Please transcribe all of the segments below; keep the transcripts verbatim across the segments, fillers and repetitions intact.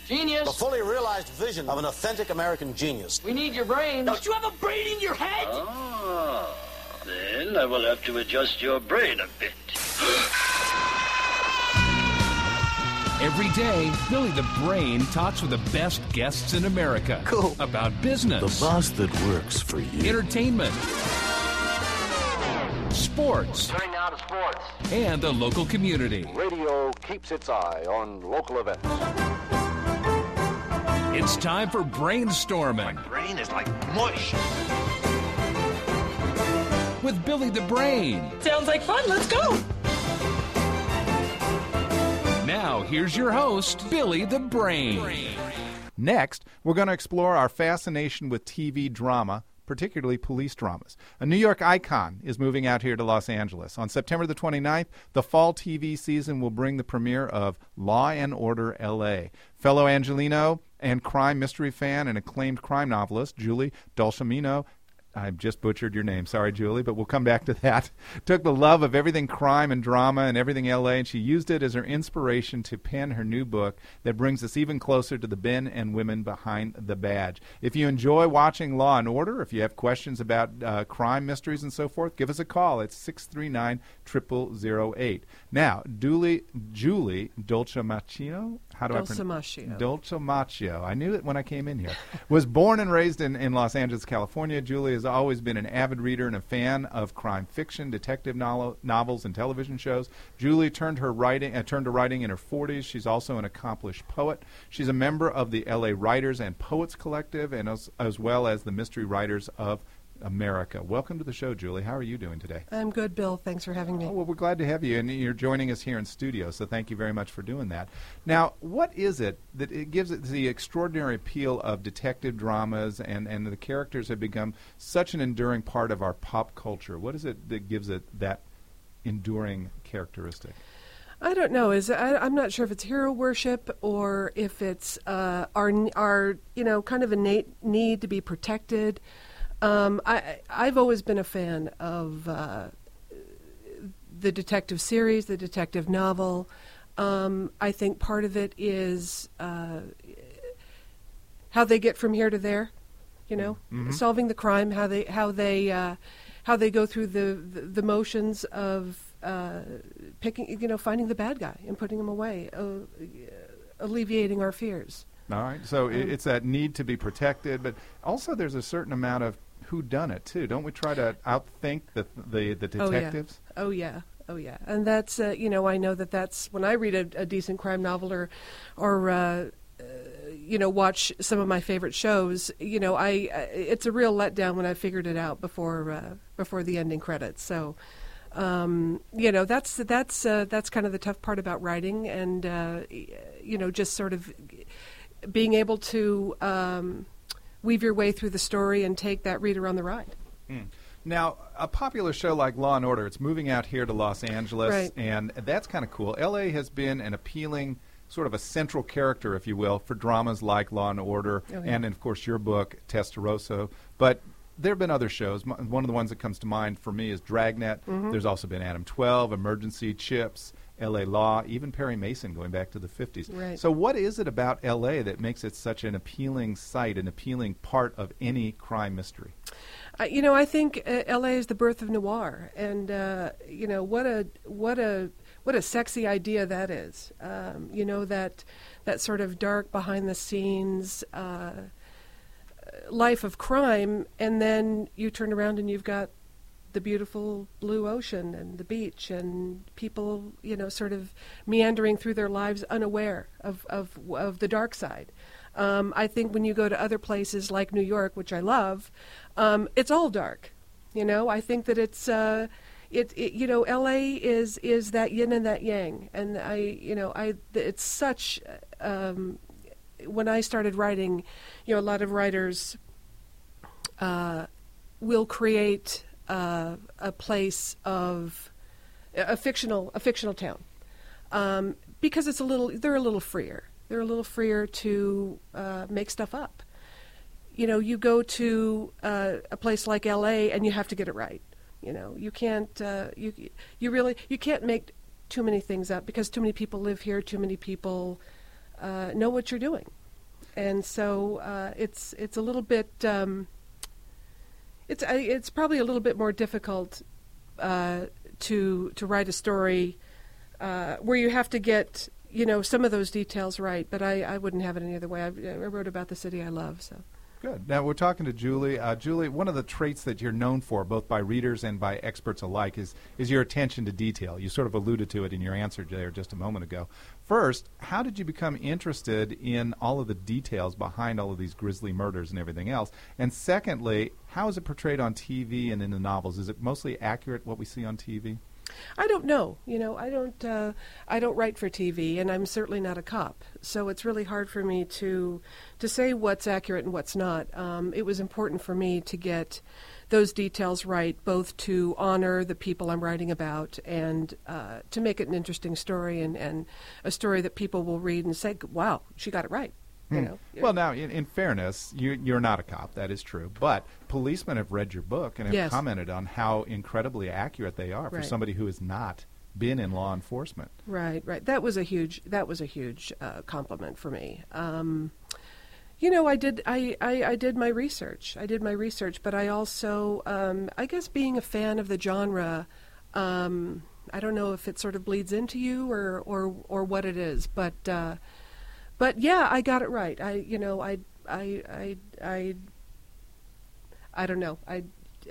Genius. The fully realized vision of an authentic American genius. We need your brain. Don't you have a brain in your head? Ah, then I will have to adjust your brain a bit. Every day, Billy the Brain talks with the best guests in America. Cool. About business. The boss that works for you. Entertainment. Sports. Turning now to sports. And the local community. Radio keeps its eye on local events. It's time for brainstorming. My brain is like mush. With Billy the Brain. Sounds like fun. Let's go. Now, here's your host, Billy the Brain. Next, we're going to explore our fascination with T V drama, particularly police dramas. A New York icon is moving out here to Los Angeles. On September the twenty-ninth, the fall T V season will bring the premiere of Law and Order L A. Fellow Angelino and crime mystery fan and acclaimed crime novelist Julie Dolcimino, I just butchered your name. Sorry, Julie, but we'll come back to that. Took the love of everything crime and drama and everything L A, and she used it as her inspiration to pen her new book that brings us even closer to the men and women behind the badge. If you enjoy watching Law and Order, if you have questions about uh, crime mysteries and so forth, give us a call. It's six three nine, zero zero zero eight. Now, Julie, Julie Dolcimacchio, how do I pronounce it? Dolcimacchio. I knew it when I came in here. Was born and raised in, in Los Angeles, California. Julie has always been an avid reader and a fan of crime fiction, detective no- novels, and television shows. Julie turned her writing uh, turned to writing in her forties. She's also an accomplished poet. She's a member of the L A Writers and Poets Collective, and as, as well as the Mystery Writers of America. Welcome to the show, Julie. How are you doing today? I'm good, Bill. Thanks for having me. Oh, well, we're glad to have you, and you're joining us here in studio, so thank you very much for doing that. Now, what is it that it gives it the extraordinary appeal of detective dramas, and, and the characters have become such an enduring part of our pop culture? What is it that gives it that enduring characteristic? I don't know. Is I, I'm not sure if it's hero worship or if it's uh, our our you know kind of innate need to be protected. Um, I, I've always been a fan of uh, the detective series, the detective novel. Um, I think part of it is uh, how they get from here to there, you know, mm-hmm. solving the crime, how they how they uh, how they go through the, the, the motions of uh, picking, you know, finding the bad guy and putting him away, uh, alleviating our fears. All right, so um, it's that need to be protected, but also there's a certain amount of who done it too. Don't we try to outthink the the, the detectives? Oh yeah, oh yeah, oh yeah. And that's uh, you know I know that that's when I read a, a decent crime novel or or uh, uh, you know watch some of my favorite shows. You know I uh, it's a real letdown when I figured it out before uh, before the ending credits. So. Um, you know that's that's uh, that's kind of the tough part about writing, and uh, you know just sort of being able to um, weave your way through the story and take that reader on the ride. Mm. Now, a popular show like Law and Order, it's moving out here to Los Angeles, right. and that's kind of cool. L A has been an appealing sort of a central character, if you will, for dramas like Law and Order, okay. and, of course, your book, Testarossa. But there have been other shows. One of the ones that comes to mind for me is Dragnet. Mm-hmm. There's also been Adam twelve, Emergency, Chips, L A Law, even Perry Mason going back to the fifties. Right. So what is it about L A that makes it such an appealing site, an appealing part of any crime mystery? Uh, you know, I think uh, L A is the birth of noir, and uh, you know what a what a what a sexy idea that is. Um, you know that that sort of dark behind the scenes uh, life of crime, and then you turn around and you've got the beautiful blue ocean and the beach and people, you know, sort of meandering through their lives unaware of of, of the dark side. Um, I think when you go to other places like New York, which I love, um, it's all dark. You know, I think that it's, uh, it, it, you know, L A is is that yin and that yang, and I, you know, I, it's such. Um, when I started writing, you know, a lot of writers uh, will create uh, a place of a fictional a fictional town um, because it's a little they're a little freer. They're a little freer to uh, make stuff up. You know, you go to uh, a place like L A and you have to get it right. You know, you can't uh, you you really you can't make too many things up because too many people live here. Too many people uh, know what you're doing. And so uh, it's it's a little bit um, it's uh, it's probably a little bit more difficult uh, to to write a story uh, where you have to get you know some of those details right. But I, I wouldn't have it any other way. I, I wrote about the city I love. So good. Now we're talking to Julie. Uh, Julie, one of the traits that you're known for, both by readers and by experts alike, is is your attention to detail. You sort of alluded to it in your answer there just a moment ago. First, how did you become interested in all of the details behind all of these grisly murders and everything else? And secondly, how is it portrayed on T V and in the novels? Is it mostly accurate what we see on T V? I don't know. You know, I don't. Uh, I don't write for T V, and I'm certainly not a cop. So it's really hard for me to to say what's accurate and what's not. Um, it was important for me to get those details right, both to honor the people I'm writing about and uh, to make it an interesting story and, and a story that people will read and say, "Wow, she got it right." You know? Well, now, in, in fairness, you, you're not a cop. That is true. But policemen have read your book and have yes. commented on how incredibly accurate they are for right. somebody who has not been in law enforcement. Right, right. That was a huge. That was a huge uh, compliment for me. Um, you know, I did. I, I, I did my research. I did my research, but I also, um, I guess, being a fan of the genre. Um, I don't know if it sort of bleeds into you or or or what it is, but. Uh, But yeah, I got it right. I, you know, I, I, I, I, I don't know. I,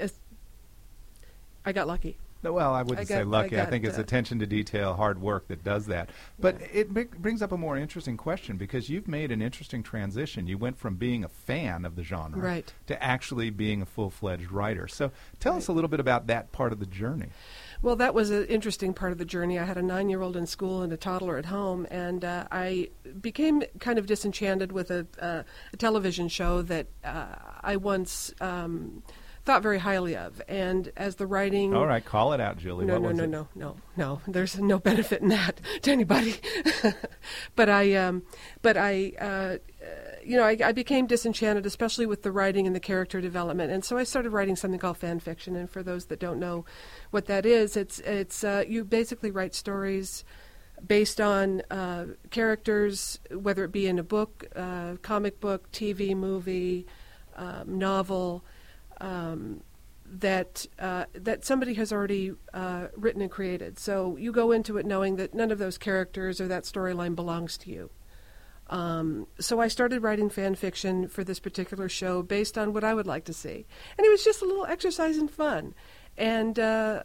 I got lucky. Well, I wouldn't I got, say lucky. I, I, got, I think it's uh, attention to detail, hard work that does that. But yeah. it b- brings up a more interesting question because you've made an interesting transition. You went from being a fan of the genre right. to actually being a full-fledged writer. So tell right. us a little bit about that part of the journey. Well, that was an interesting part of the journey. I had a nine-year-old in school and a toddler at home, and uh, I became kind of disenchanted with a, uh, a television show that uh, I once um, thought very highly of. And as the writing... All right, call it out, Julie. No, what no, was no, it? no, no, no. There's no benefit in that to anybody. but I, um, but I, uh, you know, I, I became disenchanted, especially with the writing and the character development. And so I started writing something called fan fiction. And for those that don't know what that is, it's it's uh, you basically write stories based on uh, characters, whether it be in a book, uh, comic book, T V, movie, um, novel. Um, that uh, that somebody has already uh, written and created. So you go into it knowing that none of those characters or that storyline belongs to you. Um, so I started writing fan fiction for this particular show based on what I would like to see. And it was just a little exercise in fun. And uh,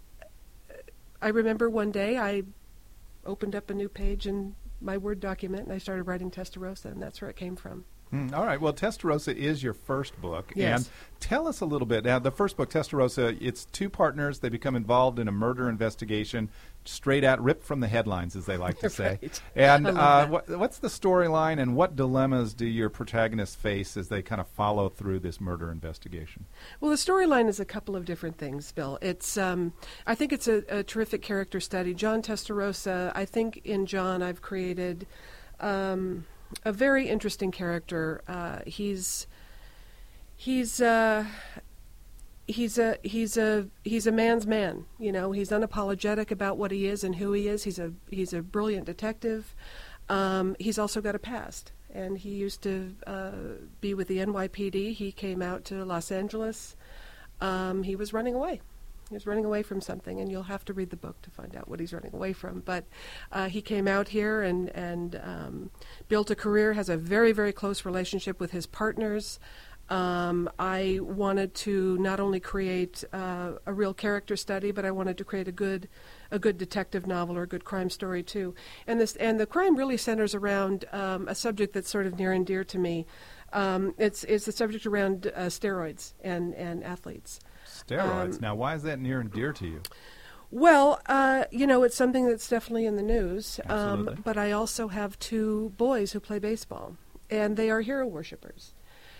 I remember one day I opened up a new page in my Word document and I started writing Testarossa, and that's where it came from. Mm, all right. Well, Testarossa is your first book. Yes. And tell us a little bit. Now, the first book, Testarossa, it's two partners. They become involved in a murder investigation, straight out, ripped from the headlines, as they like to say. Right. And I love uh, that. what, what's the storyline and what dilemmas do your protagonists face as they kind of follow through this murder investigation? Well, the storyline is a couple of different things, Bill. It's, um, I think it's a, a terrific character study. John Testarossa, I think in John I've created... Um, a very interesting character. Uh, he's he's uh, he's a he's a he's a man's man. You know, he's unapologetic about what he is and who he is. He's a he's a brilliant detective. Um, he's also got a past, and he used to uh, be with the N Y P D. He came out to Los Angeles. Um, he was running away. He was running away from something, and you'll have to read the book to find out what he's running away from. But uh, he came out here and, and um, built a career, has a very, very close relationship with his partners. Um, I wanted to not only create uh, a real character study, but I wanted to create a good a good detective novel or a good crime story, too. And this and the crime really centers around um, a subject that's sort of near and dear to me. Um, it's, it's the subject around uh, steroids and, and athletes. Steroids. Um, now, why is that near and dear to you? Well, uh, you know, it's something that's definitely in the news. Absolutely. Um, but I also have two boys who play baseball, and they are hero worshipers.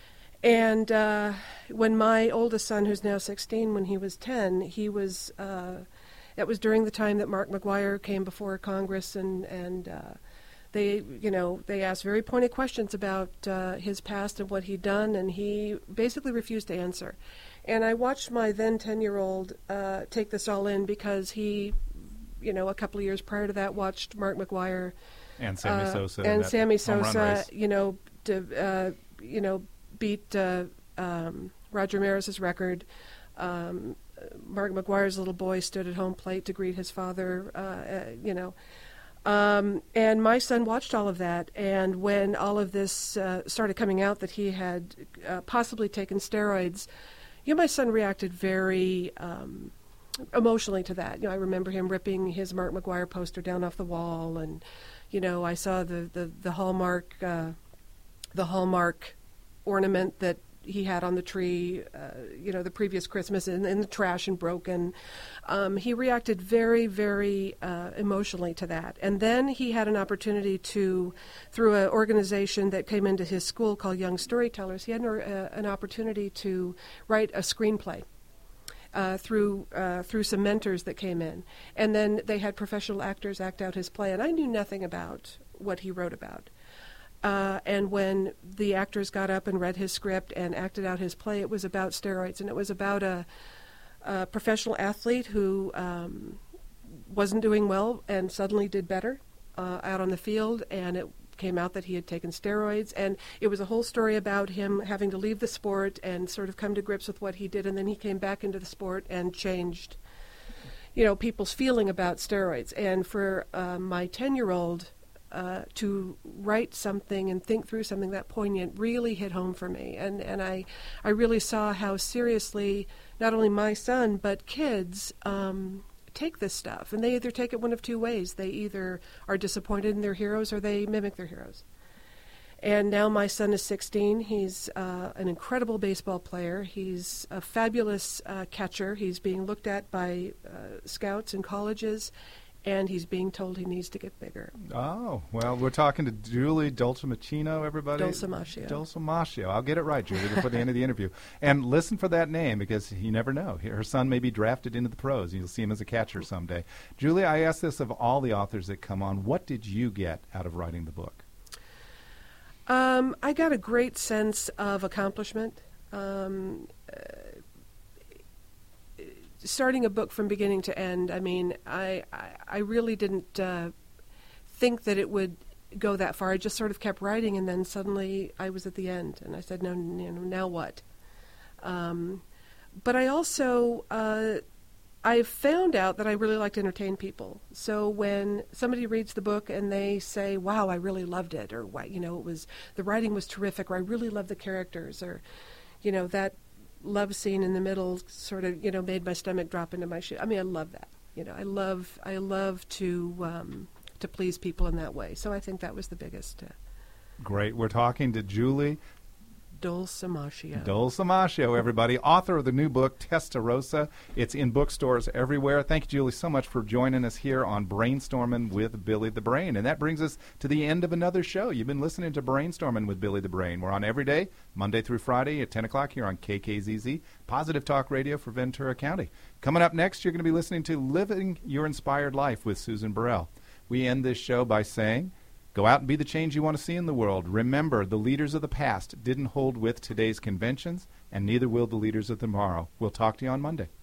And uh, when my oldest son, who's now sixteen, when he was ten, he was, uh, it was during the time that Mark McGuire came before Congress, and, and uh, they, you know, they asked very pointed questions about uh, his past and what he'd done, and he basically refused to answer. And I watched my then ten-year-old uh, take this all in because he, you know, a couple of years prior to that watched Mark McGuire And Sammy uh, Sosa. And that Sammy home run Sosa, race. you know, to, uh, you know, beat uh, um, Roger Maris's record. Um, Mark McGuire's little boy stood at home plate to greet his father, uh, uh, you know. Um, and my son watched all of that, and when all of this uh, started coming out that he had uh, possibly taken steroids, you know, my son reacted very um, emotionally to that. You know, I remember him ripping his Mark McGuire poster down off the wall, and, you know, I saw the, the, the Hallmark uh, the Hallmark ornament that he had on the tree, uh, you know, the previous Christmas in, in the trash and broken. Um, he reacted very, very uh, emotionally to that. And then he had an opportunity to, through an organization that came into his school called Young Storytellers, he had an, uh, an opportunity to write a screenplay. Uh, through uh, through some mentors that came in. And then they had professional actors act out his play. And I knew nothing about what he wrote about. Uh, and when the actors got up and read his script and acted out his play, it was about steroids. And it was about a, a professional athlete who um, wasn't doing well and suddenly did better uh, out on the field. And it came out that he had taken steroids, and it was a whole story about him having to leave the sport and sort of come to grips with what he did, and then he came back into the sport and changed, you know, people's feeling about steroids. And for uh, my ten-year-old uh, to write something and think through something that poignant really hit home for me, and, and I, I really saw how seriously not only my son but kids um, take this stuff, and they either take it one of two ways. They either are disappointed in their heroes or they mimic their heroes. And now my son is sixteen. He's uh, an incredible baseball player. He's a fabulous uh, catcher. He's being looked at by uh, scouts in colleges, and he's being told he needs to get bigger. Oh, well, we're talking to Julie Dulcimacino, everybody. Dulcimaccio. Dulcimaccio. I'll get it right, Julie, before the end of the interview. And listen for that name, because you never know. Her son may be drafted into the pros. You'll see him as a catcher someday. Julie, I ask this of all the authors that come on. What did you get out of writing the book? Um, I got a great sense of accomplishment. Um, uh, starting a book from beginning to end, I mean, I, I, I really didn't uh, think that it would go that far. I just sort of kept writing, and then suddenly I was at the end, and I said, no, you know, now what? Um, but I also, uh, I found out that I really like to entertain people. So when somebody reads the book and they say, wow, I really loved it, or, you know, it was, the writing was terrific, or I really love the characters, or, you know, that love scene in the middle sort of, you know, made my stomach drop into my shoe. I mean, I love that. You know, I love, I love to, um, to please people in that way. So I think that was the biggest. Uh, Great. We're talking to Julie Dulcimaccio. Dulcimaccio, everybody, author of the new book, Testarossa. It's in bookstores everywhere. Thank you, Julie, so much for joining us here on Brainstorming with Billy the Brain. And that brings us to the end of another show. You've been listening to Brainstorming with Billy the Brain. We're on every day, Monday through Friday at ten o'clock here on K K Z Z, Positive Talk Radio for Ventura County. Coming up next, you're going to be listening to Living Your Inspired Life with Susan Burrell. We end this show by saying, go out and be the change you want to see in the world. Remember, the leaders of the past didn't hold with today's conventions, and neither will the leaders of tomorrow. We'll talk to you on Monday.